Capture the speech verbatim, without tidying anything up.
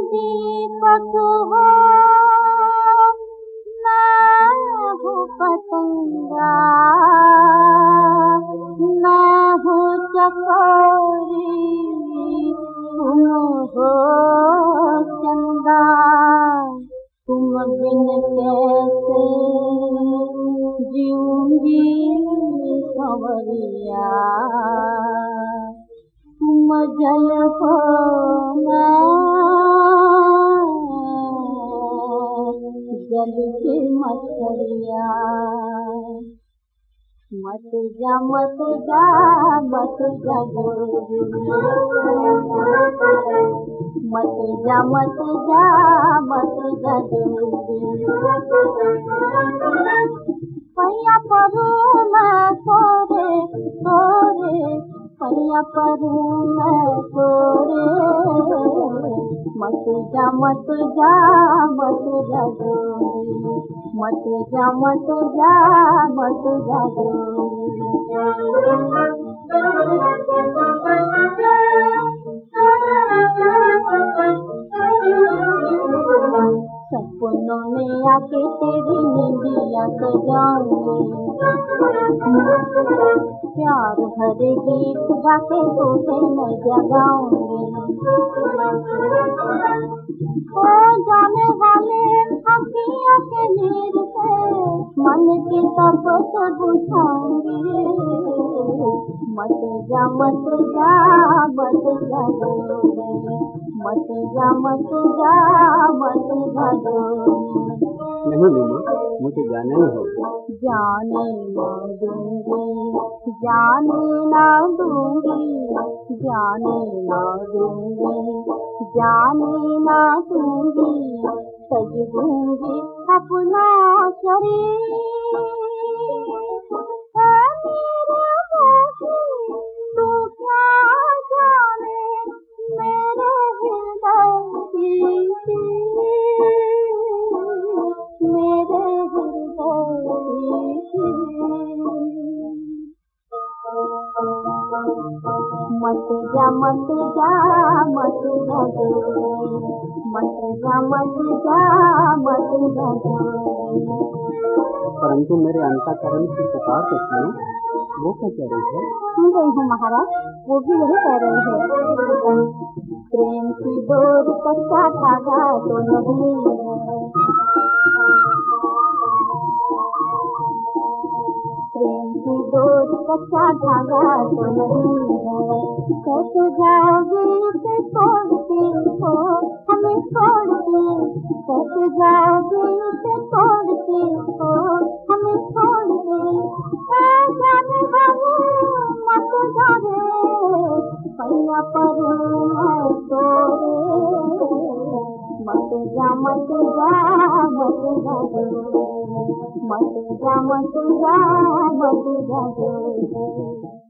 दीपक हो मैं हूँ पतंगा, मैं हूँ चकोरी तुम हो चंदा। तुम बिन कैसे जीऊंगी संवरिया, तुम जल हो मैं जल की मछलिया। मत जा मत जा मत जा डोरी, मत जा मत जा मत जा डोरी। पैया परूं मैं तोरे तोरे, पैया परूं मैं तोरे। मत जा मत जा मत जा डोरी, मत जा मत जा मत जा डोरी। सपनों में आके तेरी नींदिया सजाऊंगी, प्यार भरे गीत गाके तुझे मैं जगाऊंगी। ओ जाने वाले अखियों के नीर से मन की तपत बुझाऊंगी। मत जा मत जा मत जा डोरी, मत जा मत जा मत जा डोरी। नहीं मीमा, मुझे जाना ही होगा। जाने ना दूंगी, जाने ना दूंगी, जाने ना दूंगी, जाने ना दूंगी। सज दूंगी अपना शरीर, तू क्या जाने मेरे हृदय की, मेरे हृदय की। मत जा मत जा मत जा डोरी, मत जा मत जा मत जा डोरी। परंतु मेरे अंतःकरण की पुकार तो सुनो, वो क्या कह रही है? सुन रही हूँ महाराज, वो भी यही कह रही है। प्रेम की डोर कच्चा धागा तो नहीं है, प्रेम की डोर कच्चा धागा तो नहीं है। कैसे जाओगे इसे छोड़ के हो हमें छोड़ के, कैसे जाओगे इसे छोड़ के हो हमें छोड़ के। जाने वाले मत जा रे, पैया परूं मैं तोरे। मत जा मत जा मत जा डोरी, मत जा मत जा मत जा डोरी।